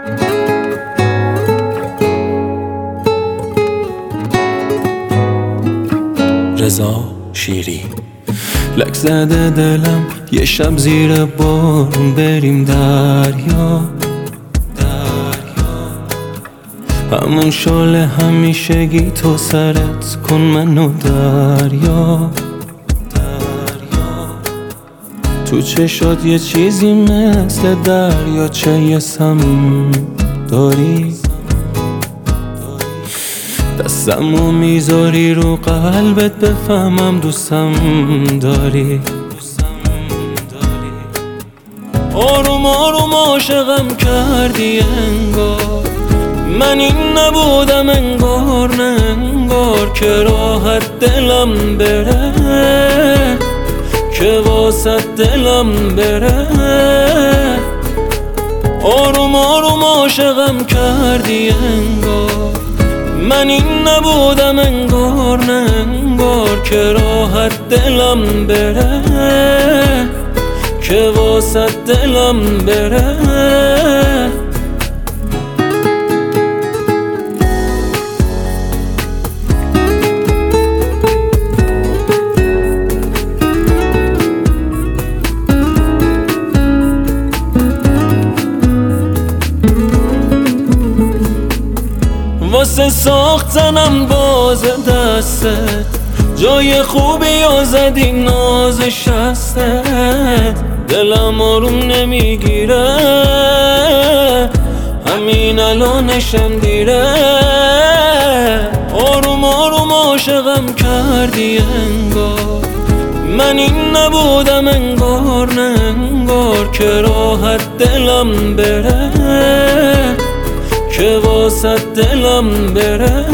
رضا شیری. لک زده دلم یه شب زیر بارون بریم دریا، همون شال همیشگی تو سرت کن منو دریا. تو چشات یه چیزی مثل دریاچه یه سم داری، دستمو میذاری رو قلبت بفهمم دوستم داری. آروم آروم عاشقم کردی انگار، من این نبودم انگار نه انگار، که راحت دلم بره، که واسه دلم بره. آروم آروم عاشقم کردی انگار، من این نبودم انگار نه انگار، که راحت دلم بره، که واسه دلم بره. واسه ساختنم باز دستت، جای خوبی زدی ناز شستت، دلم آروم نمیگیره همین الانشم دیره. آروم آروم عاشقم کردی انگار، من این نبودم انگار نه انگار، که راحت دلم بره، که واسه دلم بره.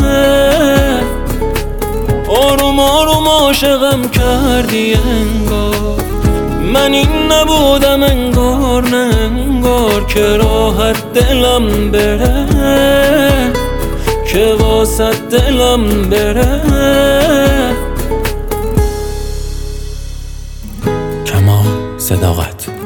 آروم آروم عاشقم کردی انگار، من این نبودم انگار نه انگار، که راحت دلم بره، که واسه دلم بره. کمال صداقت.